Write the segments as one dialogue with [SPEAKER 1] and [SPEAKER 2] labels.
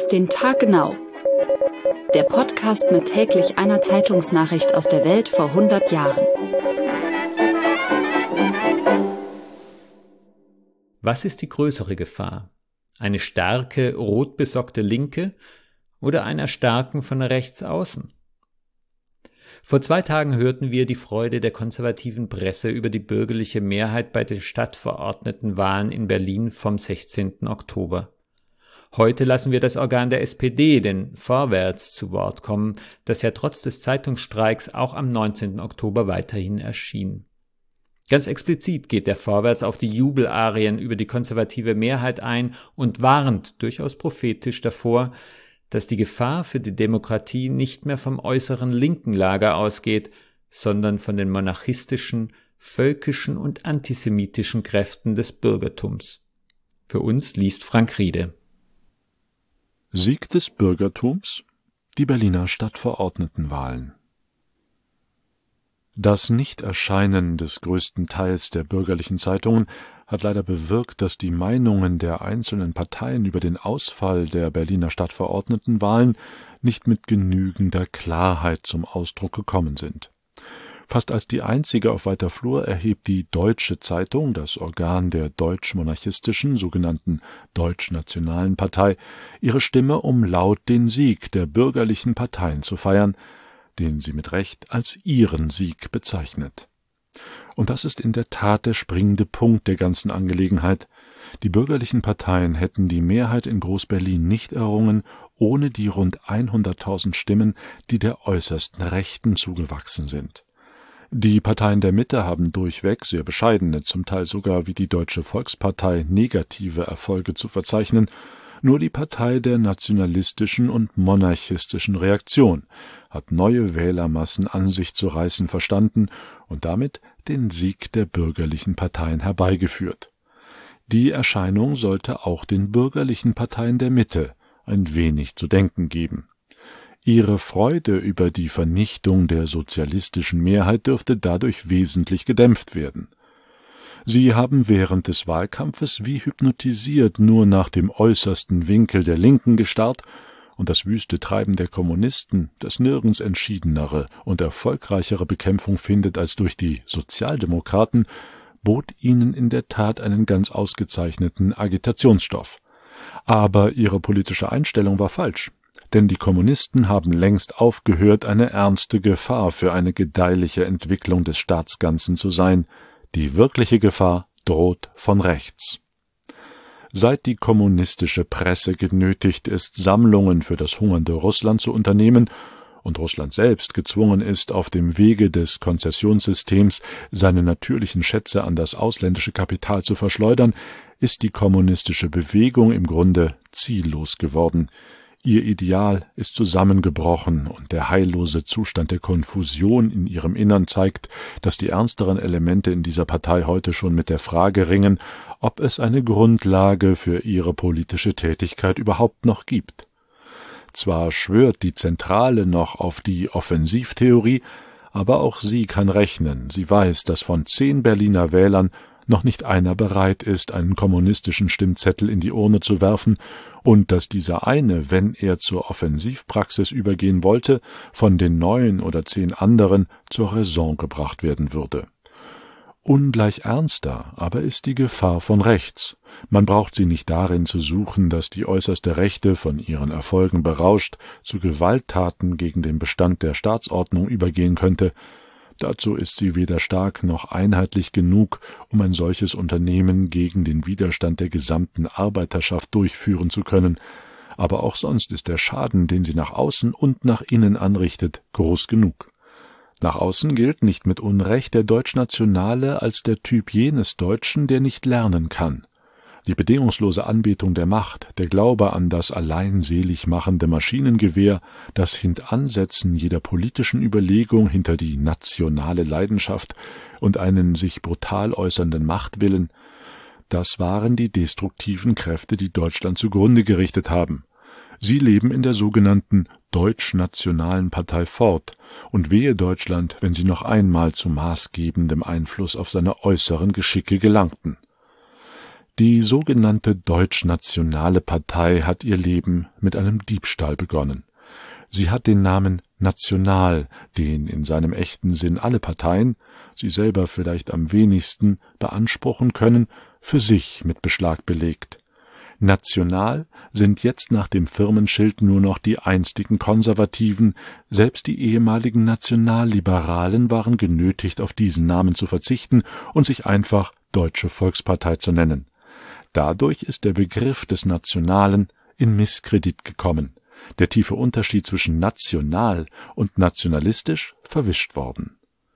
[SPEAKER 1] den Tag genau. Der Podcast mit täglich einer Zeitungsnachricht aus der Welt vor 100 Jahren.
[SPEAKER 2] Was ist die größere Gefahr? Eine starke, rotbesockte Linke oder einer starken von rechts außen? Vor 2 Tagen hörten wir die Freude der konservativen Presse über die bürgerliche Mehrheit bei den Stadtverordnetenwahlen in Berlin vom 16. Oktober. Heute lassen wir das Organ der SPD, den Vorwärts, zu Wort kommen, das ja trotz des Zeitungsstreiks auch am 19. Oktober weiterhin erschien. Ganz explizit geht der Vorwärts auf die Jubelarien über die konservative Mehrheit ein und warnt durchaus prophetisch davor, dass die Gefahr für die Demokratie nicht mehr vom äußeren linken Lager ausgeht, sondern von den monarchistischen, völkischen und antisemitischen Kräften des Bürgertums. Für uns liest Frank Riede.
[SPEAKER 3] Sieg des Bürgertums? Die Berliner Stadtverordnetenwahlen. Das Nichterscheinen des größten Teils der bürgerlichen Zeitungen hat leider bewirkt, dass die Meinungen der einzelnen Parteien über den Ausfall der Berliner Stadtverordnetenwahlen nicht mit genügender Klarheit zum Ausdruck gekommen sind. Fast als die einzige auf weiter Flur erhebt die Deutsche Zeitung, das Organ der deutsch-monarchistischen, sogenannten deutsch-nationalen Partei, ihre Stimme, um laut den Sieg der bürgerlichen Parteien zu feiern, den sie mit Recht als ihren Sieg bezeichnet. Und das ist in der Tat der springende Punkt der ganzen Angelegenheit. Die bürgerlichen Parteien hätten die Mehrheit in Groß-Berlin nicht errungen, ohne die rund 100.000 Stimmen, die der äußersten Rechten zugewachsen sind. Die Parteien der Mitte haben durchweg sehr bescheidene, zum Teil sogar wie die Deutsche Volkspartei negative Erfolge zu verzeichnen. Nur die Partei der nationalistischen und monarchistischen Reaktion hat neue Wählermassen an sich zu reißen verstanden und damit den Sieg der bürgerlichen Parteien herbeigeführt. Die Erscheinung sollte auch den bürgerlichen Parteien der Mitte ein wenig zu denken geben. Ihre Freude über die Vernichtung der sozialistischen Mehrheit dürfte dadurch wesentlich gedämpft werden. Sie haben während des Wahlkampfes wie hypnotisiert nur nach dem äußersten Winkel der Linken gestarrt, und das wüste Treiben der Kommunisten, das nirgends entschiedenere und erfolgreichere Bekämpfung findet als durch die Sozialdemokraten, bot ihnen in der Tat einen ganz ausgezeichneten Agitationsstoff. Aber ihre politische Einstellung war falsch. Denn die Kommunisten haben längst aufgehört, eine ernste Gefahr für eine gedeihliche Entwicklung des Staatsganzen zu sein. Die wirkliche Gefahr droht von rechts. Seit die kommunistische Presse genötigt ist, Sammlungen für das hungernde Russland zu unternehmen und Russland selbst gezwungen ist, auf dem Wege des Konzessionssystems seine natürlichen Schätze an das ausländische Kapital zu verschleudern, ist die kommunistische Bewegung im Grunde ziellos geworden. Ihr Ideal ist zusammengebrochen und der heillose Zustand der Konfusion in ihrem Innern zeigt, dass die ernsteren Elemente in dieser Partei heute schon mit der Frage ringen, ob es eine Grundlage für ihre politische Tätigkeit überhaupt noch gibt. Zwar schwört die Zentrale noch auf die Offensivtheorie, aber auch sie kann rechnen. Sie weiß, dass von 10 Berliner Wählern noch nicht einer bereit ist, einen kommunistischen Stimmzettel in die Urne zu werfen und dass dieser eine, wenn er zur Offensivpraxis übergehen wollte, von den 9 oder 10 anderen zur Raison gebracht werden würde. Ungleich ernster aber ist die Gefahr von rechts. Man braucht sie nicht darin zu suchen, dass die äußerste Rechte, von ihren Erfolgen berauscht, zu Gewalttaten gegen den Bestand der Staatsordnung übergehen könnte. Dazu ist sie weder stark noch einheitlich genug, um ein solches Unternehmen gegen den Widerstand der gesamten Arbeiterschaft durchführen zu können. Aber auch sonst ist der Schaden, den sie nach außen und nach innen anrichtet, groß genug. Nach außen gilt nicht mit Unrecht der Deutschnationale als der Typ jenes Deutschen, der nicht lernen kann. Die bedingungslose Anbetung der Macht, der Glaube an das allein selig machende Maschinengewehr, das Hintansetzen jeder politischen Überlegung hinter die nationale Leidenschaft und einen sich brutal äußernden Machtwillen, das waren die destruktiven Kräfte, die Deutschland zugrunde gerichtet haben. Sie leben in der sogenannten Deutsch-Nationalen Partei fort, und wehe Deutschland, wenn sie noch einmal zu maßgebendem Einfluss auf seine äußeren Geschicke gelangten. Die sogenannte Deutschnationale Partei hat ihr Leben mit einem Diebstahl begonnen. Sie hat den Namen National, den in seinem echten Sinn alle Parteien, sie selber vielleicht am wenigsten, beanspruchen können, für sich mit Beschlag belegt. National sind jetzt nach dem Firmenschild nur noch die einstigen Konservativen, selbst die ehemaligen Nationalliberalen waren genötigt, auf diesen Namen zu verzichten und sich einfach Deutsche Volkspartei zu nennen. Dadurch ist der Begriff des Nationalen in Misskredit gekommen. Der tiefe Unterschied zwischen national und nationalistisch verwischt worden.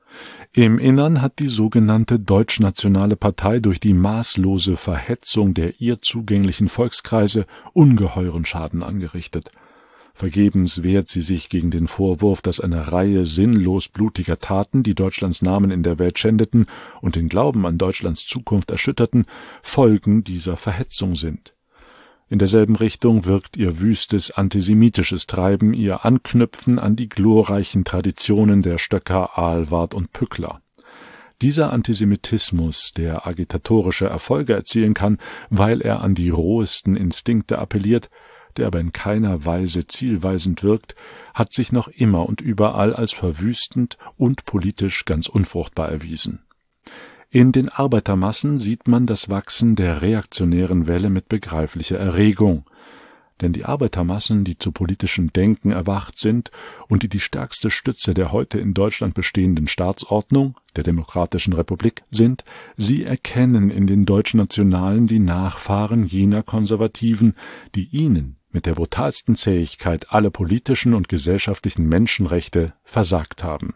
[SPEAKER 3] Im Innern hat die sogenannte Deutschnationale Partei durch die maßlose Verhetzung der ihr zugänglichen Volkskreise ungeheuren Schaden angerichtet. Vergebens wehrt sie sich gegen den Vorwurf, dass eine Reihe sinnlos blutiger Taten, die Deutschlands Namen in der Welt schändeten und den Glauben an Deutschlands Zukunft erschütterten, Folgen dieser Verhetzung sind. In derselben Richtung wirkt ihr wüstes antisemitisches Treiben, ihr Anknüpfen an die glorreichen Traditionen der Stöcker, Ahlwardt und Pückler. Dieser Antisemitismus, der agitatorische Erfolge erzielen kann, weil er an die rohesten Instinkte appelliert, der aber in keiner Weise zielweisend wirkt, hat sich noch immer und überall als verwüstend und politisch ganz unfruchtbar erwiesen. In den Arbeitermassen sieht man das Wachsen der reaktionären Welle mit begreiflicher Erregung. Denn die Arbeitermassen, die zu politischem Denken erwacht sind und die stärkste Stütze der heute in Deutschland bestehenden Staatsordnung, der Demokratischen Republik, sind, sie erkennen in den Deutschnationalen die Nachfahren jener Konservativen, die ihnen mit der brutalsten Zähigkeit alle politischen und gesellschaftlichen Menschenrechte versagt haben.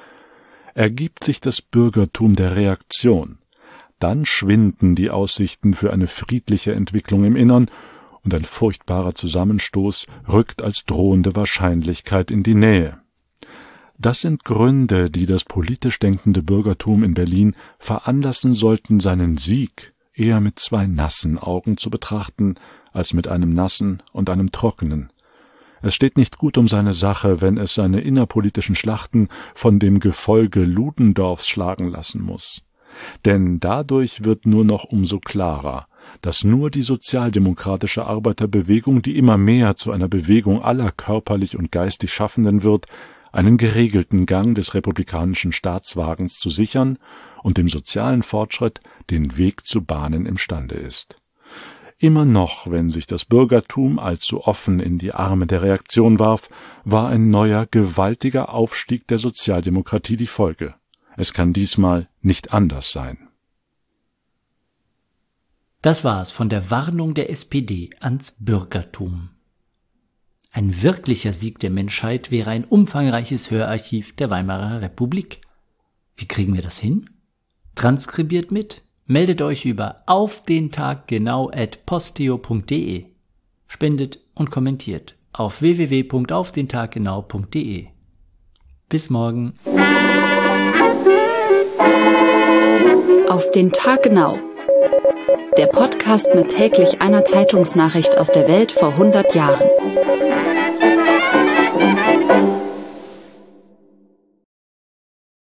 [SPEAKER 3] Ergibt sich das Bürgertum der Reaktion, dann schwinden die Aussichten für eine friedliche Entwicklung im Innern und ein furchtbarer Zusammenstoß rückt als drohende Wahrscheinlichkeit in die Nähe. Das sind Gründe, die das politisch denkende Bürgertum in Berlin veranlassen sollten, seinen Sieg eher mit zwei nassen Augen zu betrachten, als mit einem nassen und einem trockenen. Es steht nicht gut um seine Sache, wenn es seine innerpolitischen Schlachten von dem Gefolge Ludendorffs schlagen lassen muss. Denn dadurch wird nur noch umso klarer, dass nur die sozialdemokratische Arbeiterbewegung, die immer mehr zu einer Bewegung aller körperlich und geistig Schaffenden wird, einen geregelten Gang des republikanischen Staatswagens zu sichern und dem sozialen Fortschritt den Weg zu bahnen imstande ist. Immer noch, wenn sich das Bürgertum allzu offen in die Arme der Reaktion warf, war ein neuer, gewaltiger Aufstieg der Sozialdemokratie die Folge. Es kann diesmal nicht anders sein.
[SPEAKER 4] Das war's von der Warnung der SPD ans Bürgertum. Ein wirklicher Sieg der Menschheit wäre ein umfangreiches Hörarchiv der Weimarer Republik. Wie kriegen wir das hin? Transkribiert mit. Meldet euch über aufdentaggenau@posteo.de. Spendet und kommentiert auf www.aufdentaggenau.de. Bis morgen.
[SPEAKER 1] Auf den Tag genau. Der Podcast mit täglich einer Zeitungsnachricht aus der Welt vor 100 Jahren.